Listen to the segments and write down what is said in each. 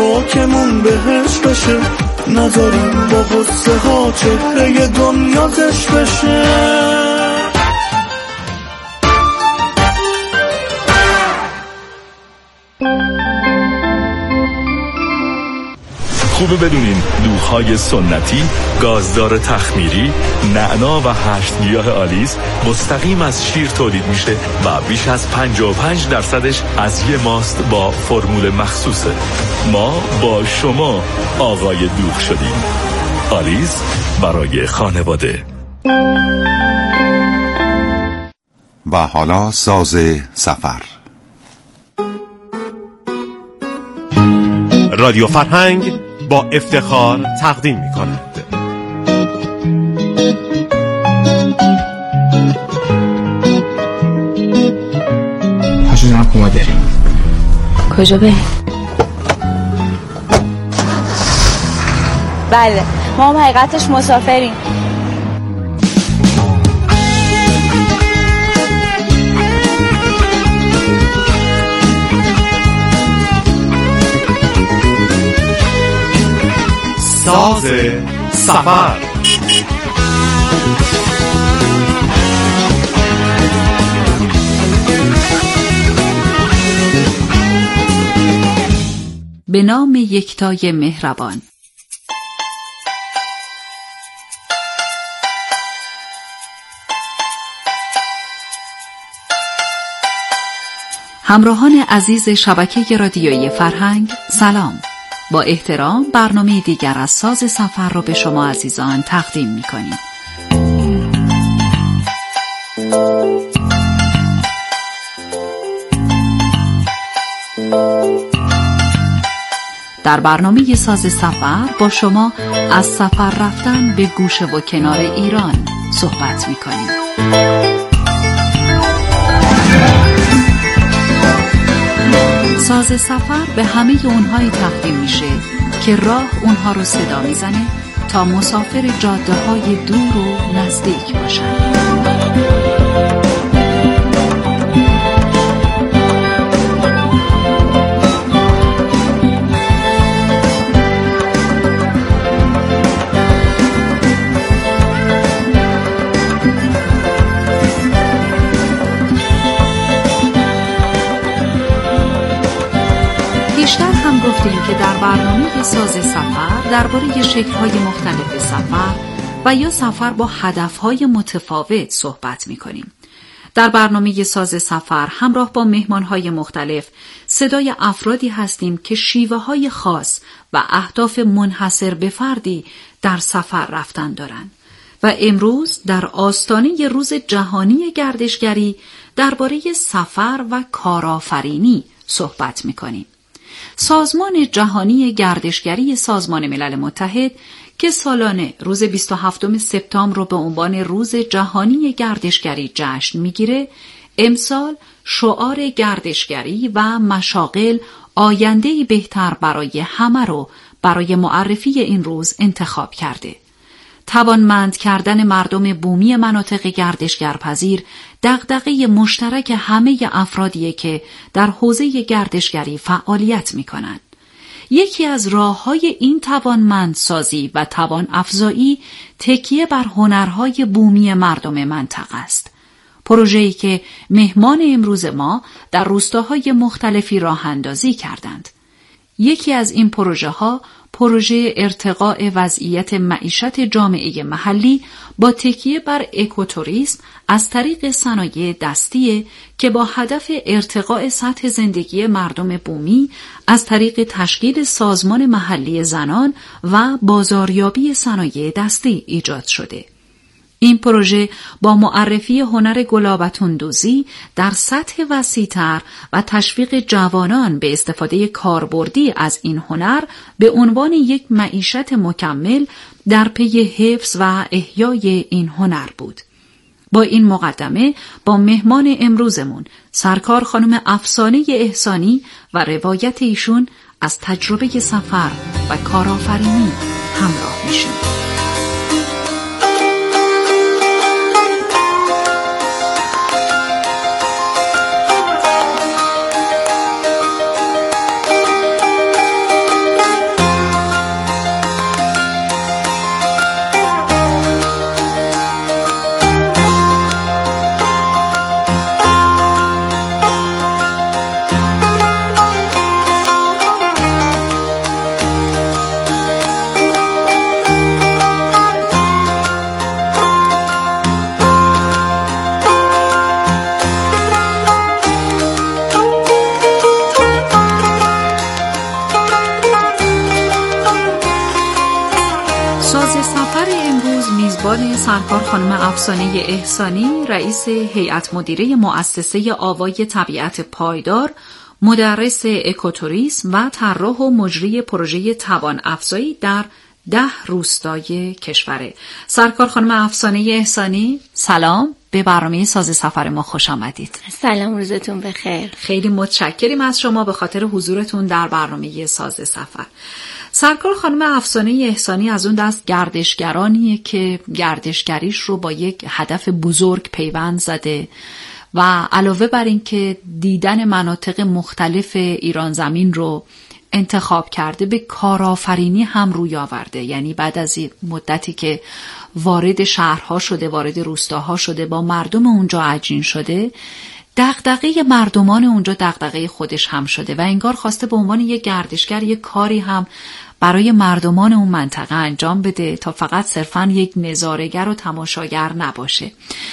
خاکمون بهش بشه، نذاریم با غصه ها چهره دنیا زشت بشه. خوبه بدونین دوغ‌های سنتی، گازدار تخمیری، نعنا و 8 گیاه آلیس مستقیم از شیر تولید میشه و بیش از 55% از یه ماست با فرمول مخصوصه. ما با شما آقای دوغ شدیم. آلیس برای خانواده. و حالا ساز سفر. رادیو فرهنگ با افتخار تقدیم می کند. پاشو جناب کما داریم. کجا بریم؟ بله ما حقیقتش مسافریم. ساز سفر. به نام یکتای مهربان. همراهان عزیز شبکه رادیویی فرهنگ، سلام. با احترام برنامه دیگر از ساز سفر را به شما عزیزان تقدیم می‌کنیم. در برنامه ساز سفر با شما از سفر رفتن به گوشه و کنار ایران صحبت می‌کنیم. ساز سفر به همه اونهایی تقدیم میشه که راه اونها رو صدا میزنه تا مسافر جاده های دور و نزدیک باشن. گفتیم که در برنامه ساز سفر درباره شکل‌های مختلف سفر و یا سفر با هدف‌های متفاوت صحبت می‌کنیم. در برنامه ساز سفر همراه با مهمان‌های مختلف صدای افرادی هستیم که شیوه‌های خاص و اهداف منحصر به فردی در سفر رفتن دارند و امروز در آستانه روز جهانی گردشگری درباره سفر و کارآفرینی صحبت می‌کنیم. سازمان جهانی گردشگری سازمان ملل متحد که سالانه روز 27 سپتامبر رو به عنوان روز جهانی گردشگری جشن میگیره، امسال شعار گردشگری و مشاغل آینده‌ای بهتر برای همه رو برای معرفی این روز انتخاب کرده. توانمند کردن مردم بومی مناطق گردشگرپذیر دغدغه مشترک همه افرادیه که در حوزه گردشگری فعالیت می‌کنند. یکی از راه‌های این توانمندسازی و توان افزایی تکیه بر هنرهای بومی مردم منطقه است. پروژه‌ای که مهمان امروز ما در روستاهای مختلفی راه اندازی کردند. یکی از این پروژه‌ها پروژه ارتقاء وضعیت معیشت جامعه محلی با تکیه بر اکوتوریسم از طریق صنایع دستی که با هدف ارتقاء سطح زندگی مردم بومی از طریق تشکیل سازمان محلی زنان و بازاریابی صنایع دستی ایجاد شده. این پروژه با معرفی هنر گلابتوندوزی در سطح وسیع‌تر و تشویق جوانان به استفاده کاربردی از این هنر به عنوان یک معیشت مکمل در پی حفظ و احیای این هنر بود. با این مقدمه با مهمان امروزمون سرکار خانم افسانه احسانی و روایت ایشون از تجربه سفر و کارآفرینی همراه میشیم. سفر امروز میزبان سرکار خانم افسانه احسانی، رئیس هیئت مدیره مؤسسه آوای طبیعت پایدار، مدرس اکوتوریسم و طراح و مجری پروژه توان افزایی در 10 روستای کشوره. سرکار خانم افسانه احسانی، سلام، به برنامه ساز سفر ما خوش آمدید. سلام، روزتون بخیر. خیلی متشکریم از شما به خاطر حضورتون در برنامه ساز سفر. سرکار خانم افسانه احسانی از اون دست گردشگرانیه که گردشگریش رو با یک هدف بزرگ پیوند زده و علاوه بر این که دیدن مناطق مختلف ایران زمین رو انتخاب کرده، به کارآفرینی هم روی آورده. یعنی بعد از مدتی که وارد شهرها شده، وارد روستاها شده، با مردم اونجا عجین شده، دغدغه مردمان اونجا دغدغه خودش هم شده و انگار خواسته به عنوان یک گردشگر یک کاری هم برای مردمان اون منطقه انجام بده تا فقط صرفاً یک نظاره‌گر و تماشاگر نباشه.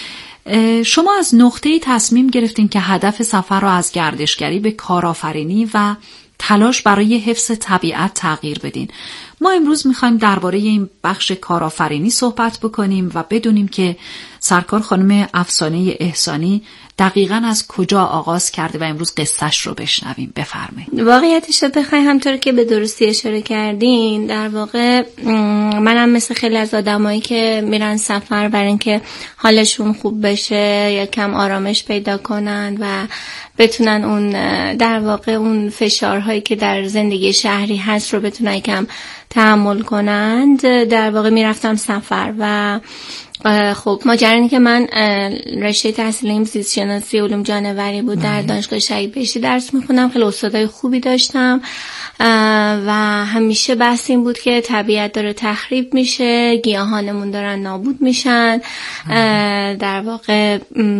شما از نقطه‌ای تصمیم گرفتین که هدف سفر رو از گردشگری به کارآفرینی و تلاش برای حفظ طبیعت تغییر بدین. ما امروز میخوایم درباره این بخش کارآفرینی صحبت بکنیم و بدونیم که سرکار خانم افسانه احسانی دقیقاً از کجا آغاز کرده و امروز قصهش رو بشنویم. بفرمایید. واقعیتش رو بخوای، همطور که به درستی اشاره کردین، در واقع منم مثل خیلی از آدمایی که میرن سفر برای اینکه حالشون خوب بشه یا کم آرامش پیدا کنن و بتونن اون در واقع اون فشارهایی که در زندگی شهری هست رو بتونن کم تحمل کنند، در واقع میرفتم سفر. و خب ماجرا که من رشته تحصیلیم زیست شناسی علوم جانوری بود، در دانشگاه شهید بهشتی درس میخونم. خیلی استادای خوبی داشتم و همیشه بحث این بود که طبیعت داره تخریب میشه، گیاهانمون دارن نابود میشن، در واقع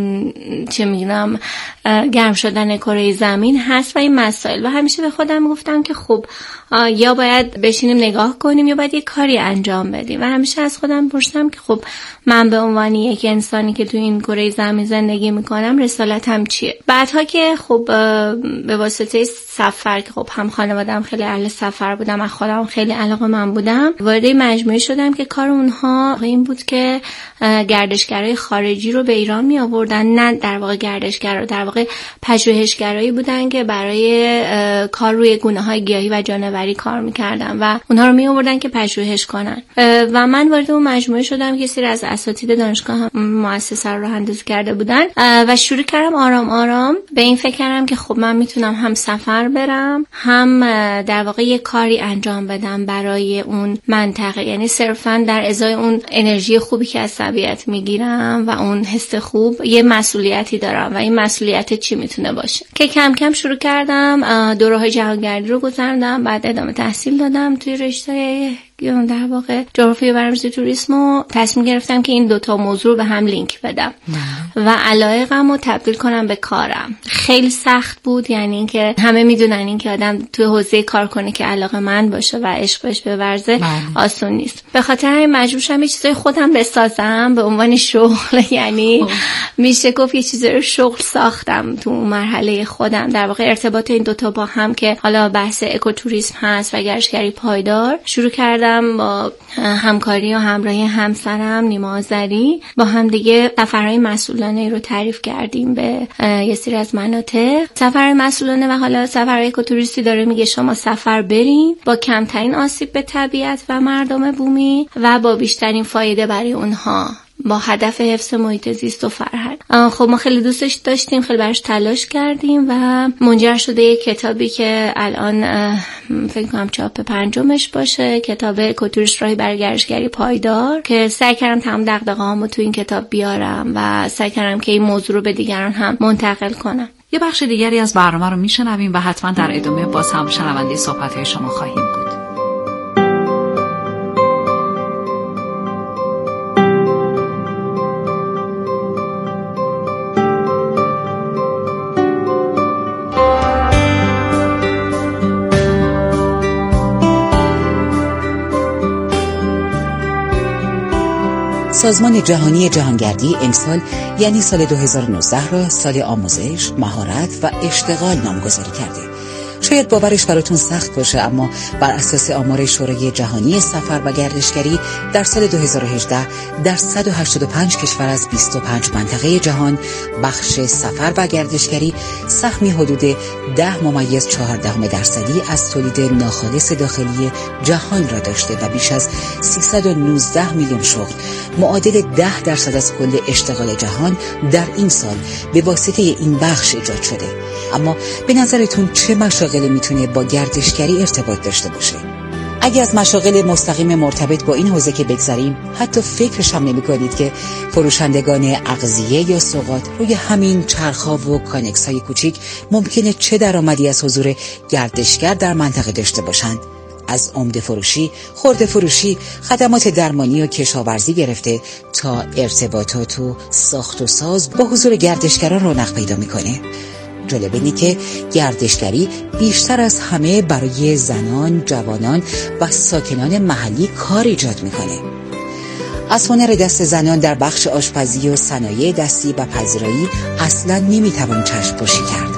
چه میگم گرم شدن کره زمین هست و این مسائل. و همیشه به خودم گفتم که خب یا باید بشینیم نگاه کنیم یا باید یک کاری انجام بدیم. و همیشه از خودم پرسیدم که خب من به عنوان یک انسانی که تو این کره زمین زندگی میکنم رسالتم چیه؟ بعدها که خب به واسطه سفر که خب هم خانواده‌ام خیلی اهل سفر بودم، من خودم خیلی علاقه‌مند بودم، وارد مجموعه شدم که کار اونها این بود که گردشگرای خارجی رو به ایران می آوردن. نه در واقع گردشگرا، در واقع پژوهشگرایی بودن که برای کار روی گونه‌های گیاهی و جانوری کار می‌کردن و اونها رو می آوردن که پژوهش کنن. و من وارد اون مجموعه شدم که سری از اساتید دانشگاه مؤسسه رو راه‌اندازی کرده بودن و شروع کردم آرام آرام به این فکر کردم که خب من میتونم هم سفر برم، هم در واقع یک کاری انجام بدم برای اون منطقه. یعنی صرفاً در ازای اون انرژی خوبی که از طبیعت میگیرم و اون حس خوب، یه مسئولیتی دارم و این مسئولیت چی میتونه باشه. که کم کم شروع کردم دوره‌های جهانگردی رو گذروندم، بعد ادامه تحصیل دادم توی رشته در واقع جغرافی و برنامه‌ریزی توریسم و تصمیم گرفتم که این دوتا موضوع رو به هم لینک بدم و علایقم رو تبدیل کنم به کارم. خیلی سخت بود، یعنی اینکه همه میدونن این که آدم توی حوزه کار کنه که علاقه‌مند باشه و عشق بهش بورزه آسون نیست. به خاطر همین مجبور شدم یه چیزای خودم بسازم به عنوان شغل. یعنی میشه گفت یه چیزی رو شغل ساختم تو مرحله خودم. در واقع ارتباط این دوتا با هم که حالا بحث اکوتوریسم هست و گردشگری پایدار، شروع کردم با همکاری و همراهی همسرم نیما آذری با هم دیگه سفرهای مسئولانه رو تعریف کردیم به یه سری از مناطق. سفر مسئولانه و حالا سفرهای اکوتوریستی داره میگه شما سفر برین با کمترین آسیب به طبیعت و مردم بومی و با بیشترین فایده برای اونها، با هدف حفظ محیط زیست و فرهنگ. خب ما خیلی دوستش داشتیم، خیلی براش تلاش کردیم و منجر شده یک کتابی که الان فکر کنم چاپ 5مش باشه، کتاب اکوتوریسم راهی برای گردشگری پایدار، که سعی کردم تمام دغدغه‌هامو تو این کتاب بیارم و سعی کردم که این موضوع رو به دیگران هم منتقل کنم. یه بخش دیگری از برنامه رو میشنویم و حتما در ادامه باز هم شنونده صحبت‌های شما خواهیم بود. سازمان جهانی جهانگردی امسال یعنی سال 2019 را سال آموزش، مهارت و اشتغال نامگذاری کرده. شاید باورش براتون سخت باشه، اما بر اساس آمار شورای جهانی سفر و گردشگری در سال 2018 در 185 کشور از 25 منطقه جهان بخش سفر و گردشگری سهمی حدود 10.14% از تولید ناخالص داخلی جهان را داشته و بیش از 319 میلیون شغل معادل 10% از کل اشتغال جهان در این سال به واسطه این بخش ایجاد شده. اما به نظرتون چه مشاغلی میتونه با گردشگری ارتباط داشته باشه؟ اگه از مشاغل مستقیم مرتبط با این حوزه که بگذاریم، حتی فکرش هم نمی‌کنید که فروشندگان اغذیه یا سوغات روی همین چرخ‌ها و کانکس‌های کوچیک ممکنه چه درآمدی از حضور گردشگر در منطقه داشته باشند. از عمده فروشی، خرده فروشی، خدمات درمانی و کشاورزی گرفته تا ارتباطات و ساخت و ساز با حضور گردشگران رونق پیدا میکنه. جالب اینه که گردشگری بیشتر از همه برای زنان، جوانان و ساکنان محلی کار ایجاد میکنه. از هنر دست زنان در بخش آشپزی و صنایع دستی و پذیرایی اصلا نمیتوان چشم پوشی کرد.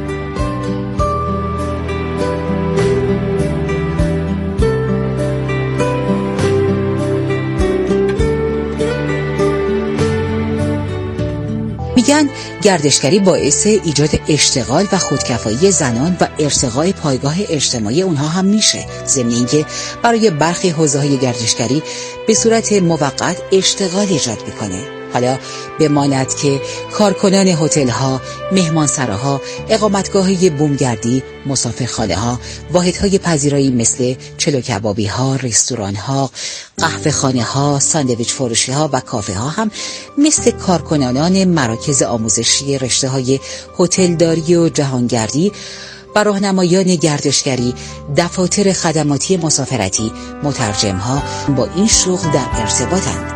میگن گردشگری باعث ایجاد اشتغال و خودکفایی زنان و ارتقای پایگاه اجتماعی اونها هم میشه، ضمن اینکه برای برخی حوزه‌های گردشگری به صورت موقت اشتغال ایجاد میکنه. حالا بماند که کارکنان هتل‌ها، مهمانسراها، اقامتگاه‌های بومگردی، مسافرخانه‌ها، واحدهای پذیرایی مثل چلو کبابی‌ها، رستوران‌ها، قهوه‌خانه‌ها، ساندویچ فروشی‌ها و کافه‌ها هم مثل کارکنان مراکز آموزشی رشته‌های هتلداری و جهانگردی و راهنمایان گردشگری، دفاتر خدماتی مسافرتی، مترجم‌ها با این شغل در ارتباطند.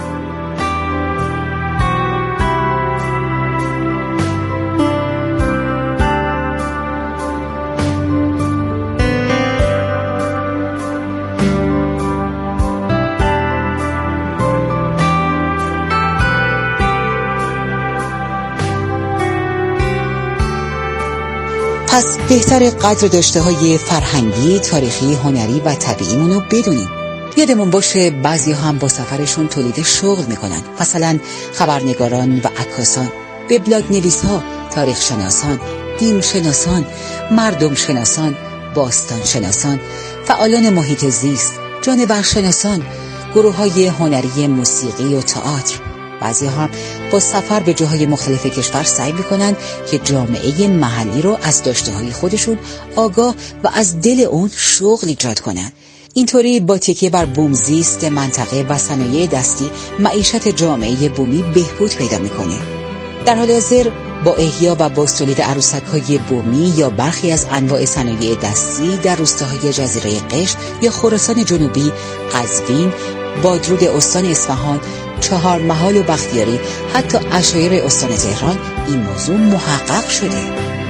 پس بهتر قدر داشته‌های فرهنگی، تاریخی، هنری و طبیعیمونو بدونیم. یادمون باشه بعضی هم با سفرشون تولید شغل میکنن، مثلا خبرنگاران و عکاسان، وبلاگ نویس‌ها، تاریخ شناسان، دین شناسان، مردم شناسان، باستان شناسان، فعالان محیط زیست، جانور شناسان، گروه‌های هنری موسیقی و تئاتر. بعضی هم با سفر به جاهای مختلف کشور سعی میکنن که جامعه محلی رو از داشته‌های خودشون آگاه و از دل اون شغل ایجاد کنن. اینطوری با تکیه بر بومزیست منطقه و صنایع دستی معیشت جامعه بومی بهبود پیدا میکنه. در حال حاضر با احیا و بازتولید عروسک‌های بومی یا برخی از انواع صنایع دستی در روستاهای جزیره قشم یا خراسان جنوبی، قزوین، بادرود استان اصفهان، چهارمحال و بختیاری، حتی عشایر استان تهران این موضوع محقق شده.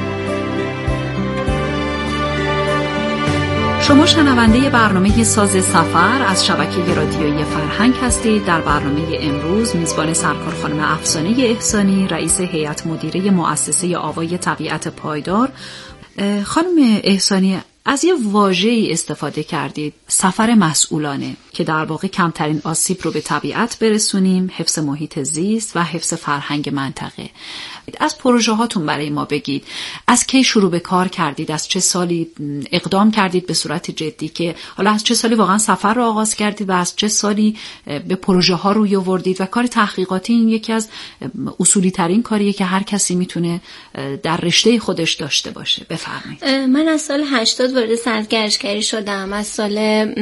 شما شنونده برنامه ساز سفر از شبکه رادیویی فرهنگ هستید. در برنامه امروز میزبان سرکار خانم افسانه احسانی، رئیس هیئت مدیره مؤسسه آوای طبیعت پایدار. خانم احسانی، از یه واژه‌ای استفاده کردید، سفر مسئولانه، که در واقع کمترین آسیب رو به طبیعت برسونیم، حفظ محیط زیست و حفظ فرهنگ منطقه. از پروژه هاتون برای ما بگید. از کی شروع به کار کردید؟ از چه سالی اقدام کردید به صورت جدی، که حالا از چه سالی واقعا سفر رو آغاز کردید و از چه سالی به پروژه ها روی آوردید؟ و کار تحقیقاتی این یکی از اصولی ترین کاریه که هر کسی میتونه در رشته خودش داشته باشه. بفرمایید. من از سال 80 وارد سرگردشگری شدم. از سال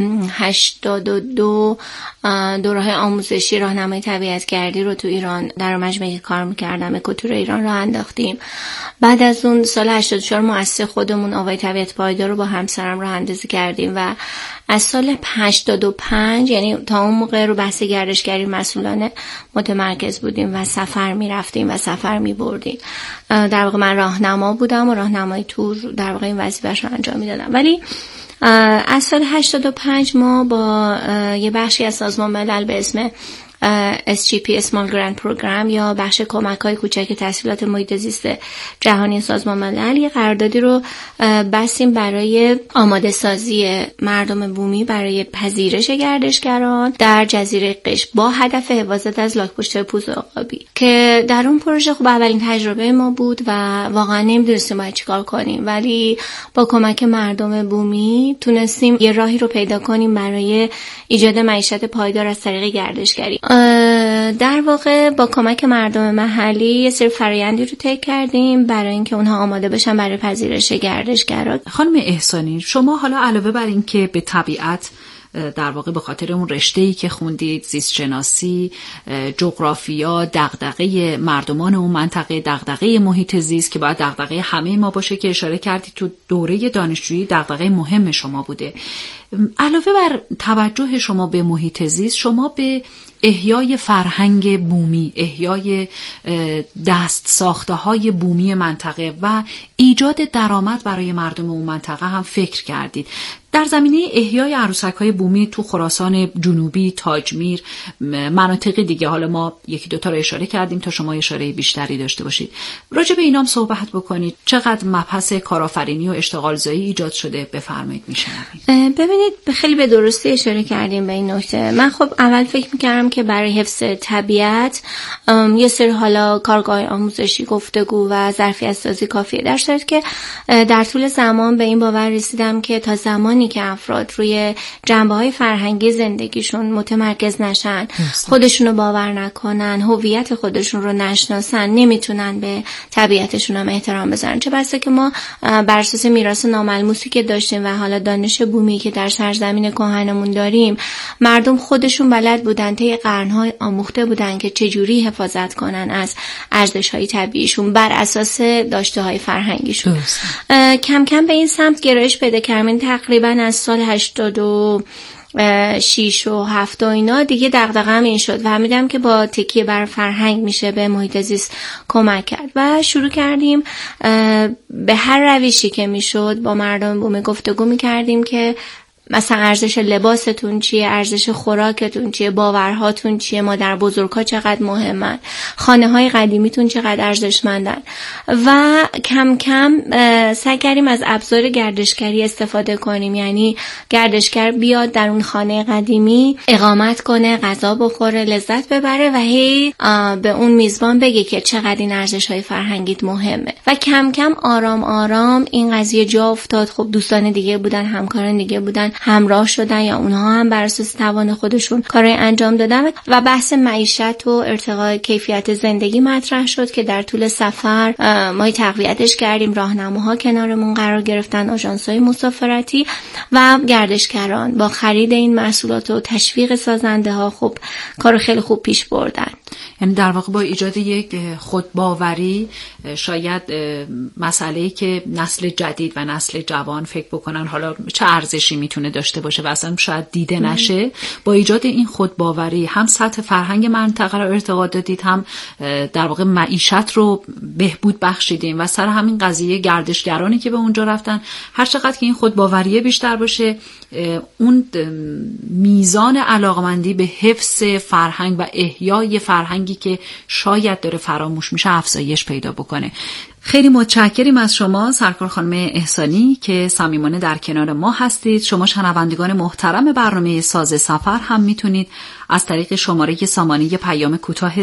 82 دوره‌های آموزشی راهنمای طبیعتگردی رو تو ایران در مجمعی که کار می‌کردم اکوتور ایران راه انداختیم. بعد از اون سال 84 مؤسسه خودمون آوای طبیعت پایدار رو با همسرم راه اندازی کردیم و از سال 85 یعنی تا اون موقع رو بحث گردشگری مسئولانه متمرکز بودیم و سفر می‌رفتیم و سفر می‌بردیم. در واقع من راهنما بودم و راهنمای تور در واقع این وظیفه‌اش رو انجام می‌دادم. ولی از سال 85 ما با یه بخشی از سازمان ملل به اسم SGP Small Grant Program یا بخش کمک‌های کوچک تسهیلات محیط زیست جهانی سازمان ملل یه قراردادی رو بستیم برای آماده سازی مردم بومی برای پذیرش گردشگران در جزیره قشم با هدف حفاظت از لاک‌پشت پوست عقابی که در اون پروژه خب اولین تجربه ما بود و واقعا نمی‌دونستیم باید چیکار کنیم، ولی با کمک مردم بومی تونستیم یه راهی رو پیدا کنیم برای ایجاد معیشت پایدار از طریق گردشگری. در واقع با کمک مردم محلی یه سری فرآیندی رو طی کردیم برای اینکه اونها آماده بشن برای پذیرش گردشگران. خانم احسانی، شما حالا علاوه بر این که به طبیعت در واقع به خاطر اون رشته‌ای که خوندید، زیست شناسی، جغرافیا، دغدغه مردمان اون منطقه، دغدغه محیط زیست که باید دغدغه همه ما باشه که اشاره کردید تو دوره دانشجویی دغدغه مهم شما بوده، علاوه بر توجه شما به محیط زیست، شما به احیای فرهنگ بومی، احیای دست ساخته های بومی منطقه و ایجاد درآمد برای مردم اون منطقه هم فکر کردید. در زمینه احیای عروسک‌های بومی تو خراسان جنوبی، تاجمیر، مناطق دیگه، حالا ما یکی دوتا رو اشاره کردیم تا شما اشاره بیشتری داشته باشید، راجع به اینام صحبت بکنید. چقدر مبحث کارآفرینی و اشتغالزایی ایجاد شده؟ بفرمایید میشنوید. ببینید خیلی به درستی اشاره کردیم به این نکته. من خب اول فکر می‌کردم که برای حفظ طبیعت یه سری حالا کارگاه آموزشی، گفتگو و ظرفیت سازی کافیه، در صورتی که در طول زمان به این باور رسیدم که تا زمانی که افراد روی جنبه‌های فرهنگی زندگیشون متمرکز نشن، خودشونو باور نکنن، هویت خودشون رو نشناسن، نمیتونن به طبیعتشون هم احترام بذارن. چه بسا که ما بر اساس میراث ناملموسی که داشتیم و حالا دانش بومی که در سرزمین کهنمون داریم، مردم خودشون بلد بودن، طی قرن‌های آموخته بودن که چجوری حفاظت کنن از ارزش‌های طبیعیشون بر اساس داشته‌های فرهنگیشون. کم کم به این سمت گرایش پیدا کردیم. تقریبا از سال 86 و 7 و اینا دیگه دغدغه‌ام این شد و فهمیدم که با تکیه بر فرهنگ میشه به محیط زیست کمک کرد و شروع کردیم به هر روشی که میشد با مردم بومی گفتگو میکردیم که مثلا ارزش لباستون چیه، ارزش خوراکتون چیه، باورهاتون چیه، مادر بزرگا چقدر مهمن، خانه‌های قدیمیتون چقدر ارزشمندن و کم کم سعی کردیم از ابزار گردشگری استفاده کنیم. یعنی گردشگر بیاد در اون خانه قدیمی اقامت کنه، غذا بخوره، لذت ببره و هی به اون میزبان بگه که چقدر این ارزش‌های فرهنگیت مهمه و کم کم آرام آرام این قضیه جا افتاد. خب دوستان دیگه بودن، همکاران دیگه بودن، همراه شدن یا اونها هم بر اساس توان خودشون کارهای انجام دادن و بحث معیشت و ارتقاء کیفیت زندگی مطرح شد که در طول سفر ما تقویتش کردیم. راهنماها کنارمون قرار گرفتن، آژانس‌های مسافرتی و گردشگران با خرید این محصولات و تشویق سازنده‌ها خب کارو خیلی خوب پیش بردن. یعنی در واقع با ایجاد یک خودباوری شاید مسئله‌ای که نسل جدید و نسل جوان فکر بکنن حالا چه ارزشی میتونه داشته باشه و اصلا شاید دیده نشه، با ایجاد این خودباوری هم سطح فرهنگ منطقه رو ارتقا دادید، هم در واقع معیشت رو بهبود بخشیدیم و سر همین قضیه گردشگرانی که به اونجا رفتن هر چقدر که این خودباوری بیشتر باشه اون میزان علاقمندی به حفظ فرهنگ و احیای فرهنگی که شاید داره فراموش میشه افزایش پیدا بکنه. خیلی متشکریم از شما سرکار خانم احسانی که صمیمانه در کنار ما هستید. شما شنوندگان محترم برنامه ساز سفر هم میتونید از طریق شماره سامانه پیام کوتاه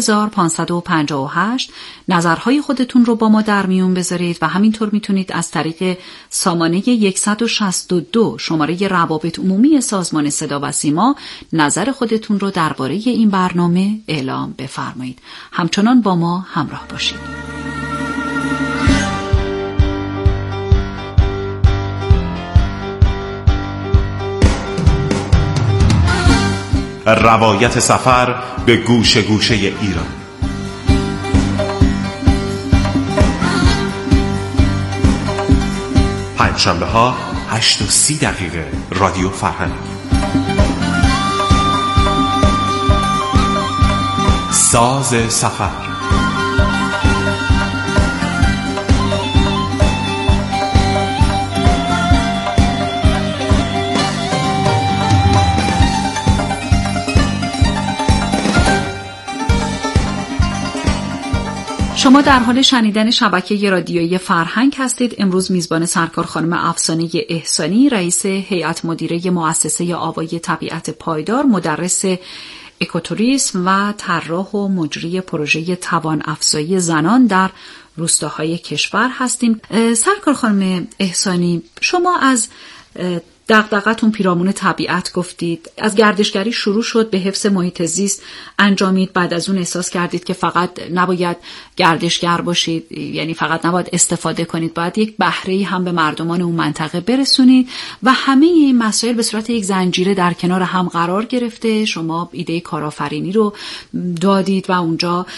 30558 نظرهای خودتون رو با ما در میون بذارید و همینطور میتونید از طریق سامانه 162 شماره روابط عمومی سازمان صدا و سیما نظر خودتون رو درباره این برنامه اعلام بفرمایید. همچنان با ما همراه باشید. روایت سفر به گوشه گوشه ایران. پنجشنبه ها 8:30 رادیو فرهنگ. ساز سفر. شما در حال شنیدن شبکه رادیویی فرهنگ هستید. امروز میزبان سرکار خانم افسانه احسانی، رئیس هیئت مدیره مؤسسه آوای طبیعت پایدار، مدرس اکوتوریسم و طراح و مجری پروژه توان افزایی زنان در روستاهای کشور هستیم. سرکار خانم احسانی، شما از دغدغه‌تون پیرامون طبیعت گفتید، از گردشگری شروع شد، به حفظ محیط زیست انجامید، بعد از اون احساس کردید که فقط نباید گردشگر باشید، یعنی فقط نباید استفاده کنید، باید یک بهره‌ای هم به مردمان اون منطقه برسونید و همه این مسائل به صورت یک زنجیره در کنار هم قرار گرفته. شما ایده کارآفرینی رو دادید و اونجا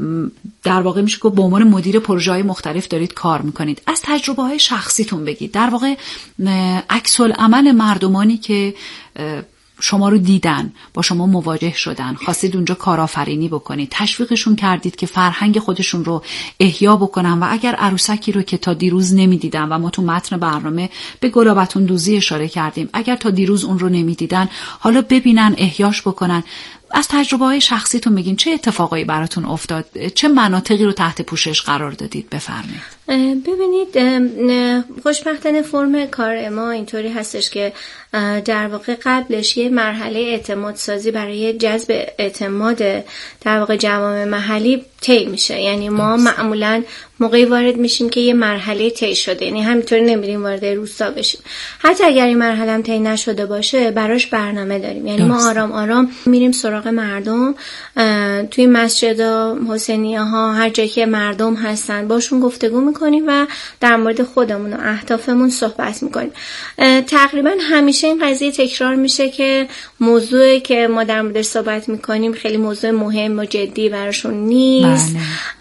در واقع میشه که به عنوان مدیر پروژه‌های مختلف دارید کار میکنید. از تجربه‌های شخصیتون بگید، در واقع عکس‌العمل مردمانی که شما رو دیدن، با شما مواجه شدن، خواستید اونجا کارآفرینی بکنید، تشویقشون کردید که فرهنگ خودشون رو احیا بکنن و اگر عروسکی رو که تا دیروز نمیدیدن و ما تو متن برنامه به گلابتون دوزی اشاره کردیم، اگر تا دیروز اون رو نمیدیدن حالا ببینن، احیاش بکنن. از تجربه‌های شخصیتون بگین چه اتفاقایی براتون افتاد، چه مناطقی رو تحت پوشش قرار دادید؟ بفرمایید. ببینید، خوشبختانه فرم کار ما اینطوری هستش که در واقع قبلش یه مرحله اعتماد سازی برای جذب اعتماد در واقع جوامع محلی طی میشه. یعنی ما معمولاً موقعی وارد میشیم که یه مرحله طی شده، یعنی همینطوری نمیریم وارد روستا بشیم. حتی اگر این مرحله هم طی نشده باشه براش برنامه داریم. یعنی ما آرام آرام میریم سراغ مردم، توی مسجدها، حسینیه ها، هر جایی که مردم هستن باشون گفتگو میکنیم و در مورد خودمون و اهدافمون صحبت میکنیم. تقریبا همیشه این قضیه تکرار میشه که موضوعی که ما در موردش صحبت میکنیم خیلی موضوع مهم و جدی براشون نیست.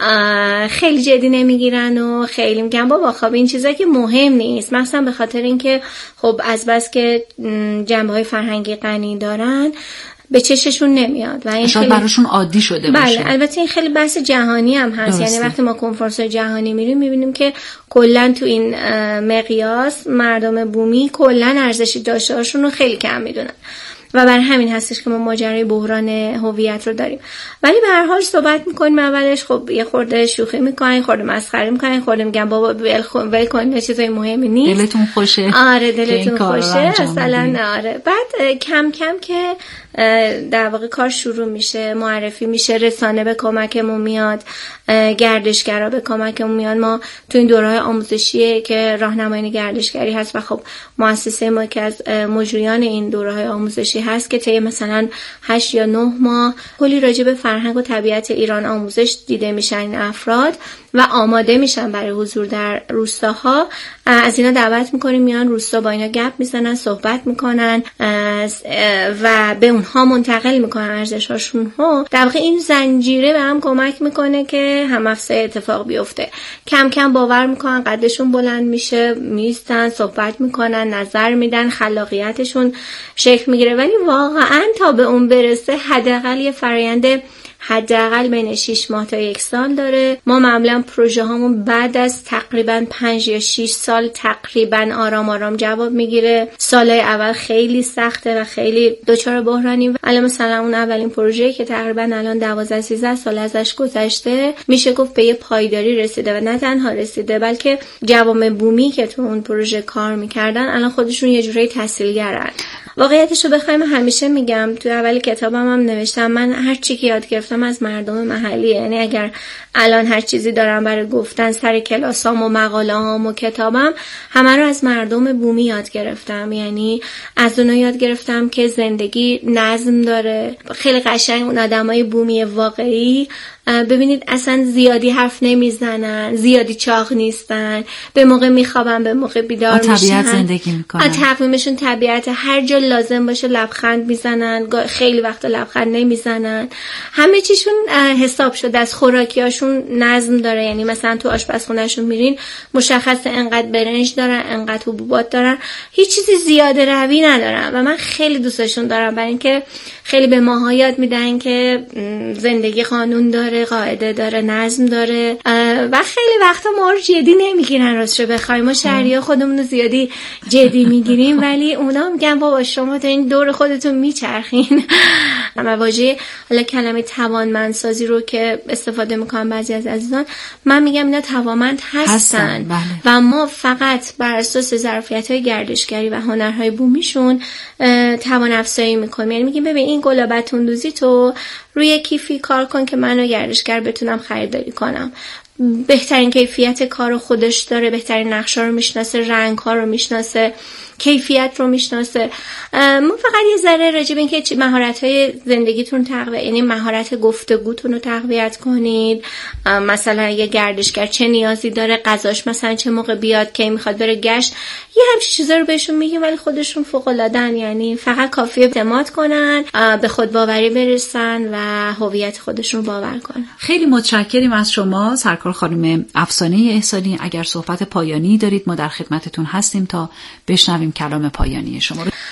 خیلی جدی نمیگیرن و خیلی میگن بابا خب این چیزا که مهم نیست، مثلا به خاطر اینکه خب از بس که جنبه‌های فرهنگی غنی دارن به چششون نمیاد و این خیلی براشون عادی شده باشه. بله، البته این خیلی بحث جهانی هم هست. یعنی وقتی ما کنفرانس جهانی میریم میبینیم که کلا تو این مقیاس مردم بومی کلا ارزش داشته‌هاشون رو خیلی کم میدونن و برای همین هستش که ما ماجرای بحران هویت رو داریم. ولی به هر حال صحبت میکنیم اولش خب یه خورده شوخی میکنن، خورده مسخره میکنن، خورده میگن بابا ول کن چیزای مهمی نیست، دلتون خوشه. آره دلتون خوشه مثلا. آره بعد کم کم که در واقع کار شروع میشه، معرفی میشه، رسانه به کمکمون میاد، گردشگرا به کمکمون میاد. ما تو این دوره‌های آموزشی که راهنمایی گردشگری هست و خب مؤسسه ما که از مجریان این دوره‌های آموزشی هست که طی مثلا 8 یا 9 ماه کلی راجع به فرهنگ و طبیعت ایران آموزش دیده میشن این افراد و آماده میشن برای حضور در روستاها. از اینا دعوت میکنیم میان روستا، با اینا گپ میزنن، صحبت میکنن و به اونها منتقل میکنن ارزش‌هاشون ها. در واقع این زنجیره به هم کمک میکنه که هم افزای اتفاق بیفته. کم کم باور میکنن، قدشون بلند میشه، میستن، صحبت میکنن، نظر میدن، خلاقیتشون شکل میگیره. ولی واقعا تا به اون برسه حداقل یه فرآیند حداقل بین 6 ماه تا 1 سال داره. ما معمولا پروژه هامون بعد از تقریبا 5 یا 6 سال تقریبا آرام آرام جواب میگیره. سالهای اول خیلی سخته و خیلی دچار بحرانیم. الان مثلا اون اولین پروژه‌ای که تقریبا الان 12-13 سال ازش گذشته میشه گفت به یه پایداری رسیده و نه تنها رسیده بلکه جوامع بومی که تو اون پروژه کار میکردن الان خودشون یه جوری تحصیلگرن. واقعیتشو بخوایم همیشه میگم، تو اول کتابم هم نوشتم من هر چی که یاد گرفتم از مردم محلیه. یعنی اگر الان هر چیزی دارم برای گفتن سر کلاسام و مقاله‌هام و کتابم همه رو از مردم بومی یاد گرفتم. یعنی از اونها یاد گرفتم که زندگی نظم داره. خیلی قشنگ اون آدمای بومی واقعی ببینید اصلا زیادی حرف نمیزنن، زیادی چاق نیستن، به موقع میخوابن، به موقع بیدار میشن، طبیعت زندگی میکنن، تقویمشون طبیعت، هر جا لازم باشه لبخند میزنن، خیلی وقتا لبخند نمیزنن، همه چیشون حساب شده، از خوراکیاشون نظم داره. یعنی مثلا تو آشپزخونهشون میرین مشخصه انقدر برنج دارن، انقدر حبوبات دارن، هیچ چیزی زیاده روی ندارن و من خیلی دوستشون دارم برای اینکه خیلی به ماها یاد میدن که زندگی قانون داره، داره، قاعده داره، نظم داره و خیلی وقتا ما رو جدی نمیگیرن. راستش بخوایم ما شهری‌ها خودمون رو زیادی جدی میگیریم، ولی اونا میگن بابا شما تا این دور خودتون میچرخین. و واژه حالا کلمه توانمندسازی رو که استفاده میکنن بعضی از عزیزان، من میگم اینا توانمند هستن. بله. و ما فقط بر اساس ظرفیت‌های گردشگری و هنرهای بومیشون توان افزایی میکنیم. یعنی میگیم ببین این گلابت اندوزی تو روی کیفی کار کن که منو گردشگر بتونم خریداری کنم. بهترین کیفیت کار رو خودش داره، بهترین نقشا رو میشناسه، رنگ‌ها رو میشناسه، کیفیت رو میشناسه. ما فقط یه ذره راجع به اینکه مهارت‌های زندگیتون تقویت، یعنی مهارت گفتگوتون رو تقویت کنید. مثلا یه گردشگر چه نیازی داره، غذاش مثلا چه موقع بیاد، کی میخواد بره گشت، یه همچین چیزا رو بهشون میگیم ولی خودشون فوق‌العاده‌ن. یعنی فقط کافیه اعتماد کنن، به خود باوری برسن و هویت خودشون رو باور کنن. خیلی متشکریم از شما سرکار خانم افسانه احسانی. اگر صحبت پایانی دارید ما در خدمتتون هستیم تا بشنویم کلام پایانی شما رو.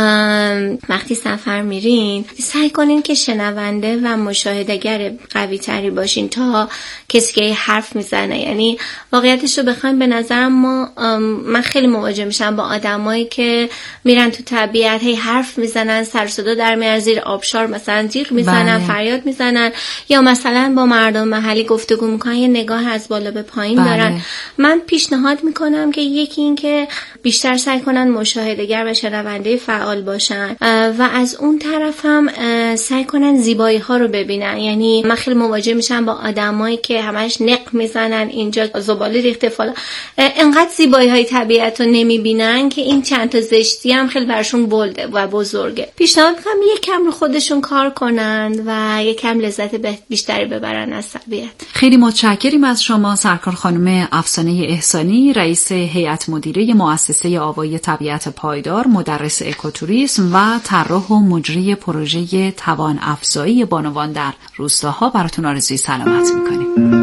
وقتی سفر میرین سعی کنین که شنونده و مشاهده‌گر قوی تری باشین تا کسی که حرف میزنه. یعنی واقعیتش رو بخوایم به نظرم من خیلی مواجه میشم با آدمایی که میرن تو طبیعت هی حرف میزنن، سر و صدا در میارن، زیر آبشار مثلا جیغ میزنن، فریاد میزنن، یا مثلا با مردم محلی گفتگو میکنن، یه نگاه از بالا به پایین دارن. من پیشنهاد میکنم که یکی این که بیشتر سعی کنن مشاهده‌گر و شنونده فعال باشن و از اون طرف هم سعی کنن زیبایی ها رو ببینن. یعنی من خیلی مواجه میشم با آدمایی که همش نق میزنن، اینجا زباله ریخته فلان، انقدر زیبایی های طبیعت رو نمیبینن که این چند تا زشتی هم خیلی برشون بلده و بزرگه. پیشنهاد میکنم یکم رو خودشون کار کنن و یکم لذت بیشتری ببرن از طبیعت. خیلی متشکریم از شما سرکار خانم افسانه احسانی، رئیس هیئت مدیره مؤسسه آوای طبیعت پایدار، مدرس اکوتوریسم و طراح و مجری پروژه توان افزایی بانوان در روستاها. براتون آرزوی سلامت میکنیم.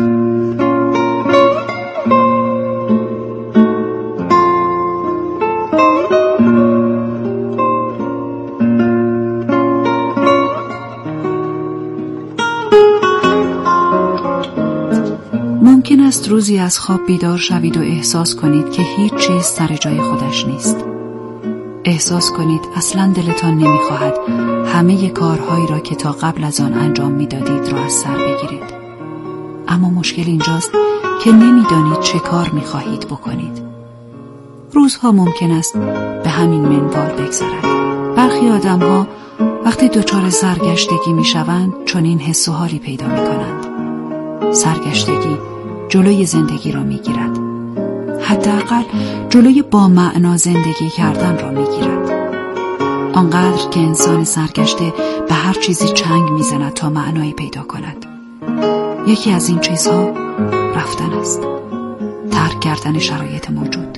ممکن است روزی از خواب بیدار شوید و احساس کنید که هیچ چیز سر جای خودش نیست. احساس کنید اصلاً دلتان نمیخواهد همه کارهایی را که تا قبل از آن انجام میدادید را از سر بگیرید. اما مشکل اینجاست که نمیدانید چه کار میخواهید بکنید. روزها ممکن است به همین منوال بگذرد. برخی آدمها وقتی دچار سرگشتگی میشوند چنین حس و حالی پیدا میکنند. سرگشتگی جلوی زندگی را میگیرد. حداقل جلوی با معنا زندگی کردن را میگیرد. آنقدر که انسان سرگشته به هر چیزی چنگ میزند تا معنایی پیدا کند. یکی از این چیزها رفتن است. ترک کردن شرایط موجود.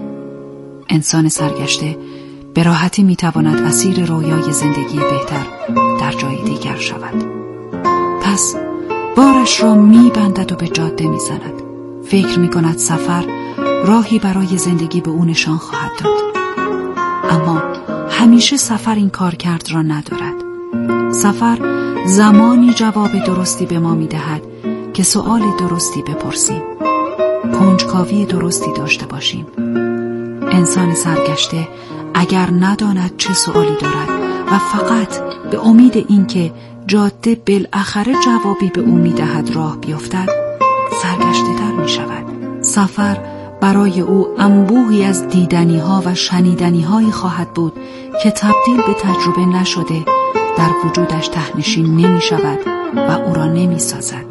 انسان سرگشته به راحتی میتواند اسیر رویای زندگی بهتر در جای دیگر شود. پس بارش را میبندد و به جاده میزند. فکر میکند سفر راهی برای زندگی به او نشان خواهد داد. اما همیشه سفر این کار کرد را ندارد. سفر زمانی جواب درستی به ما میدهد که سؤال درستی بپرسیم، کنجکاوی درستی داشته باشیم. انسان سرگشته اگر نداند چه سؤالی دارد و فقط به امید اینکه جاده بالاخره جوابی به او میدهد راه بیفتد، سرگشته تر می شود. سفر برای او انبوهی از دیدنی ها و شنیدنی هایی خواهد بود که تبدیل به تجربه نشده در وجودش تهنشین نمی شود و او را نمی سازد.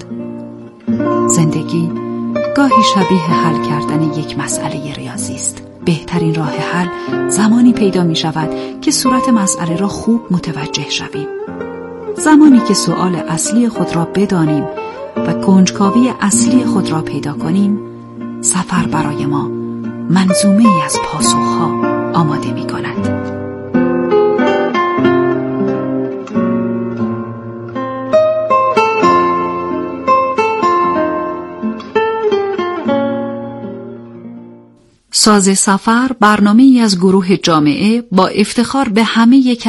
زندگی گاهی شبیه حل کردن یک مسئله ریاضی است. بهترین راه حل زمانی پیدا می شود که صورت مسئله را خوب متوجه شویم. زمانی که سؤال اصلی خود را بدانیم و کنجکاوی اصلی خود را پیدا کنیم، سفر برای ما منظومه‌ای از پاسخها آماده می کند. ساز سفر برنامه‌ای از گروه جامعه با افتخار به همه یک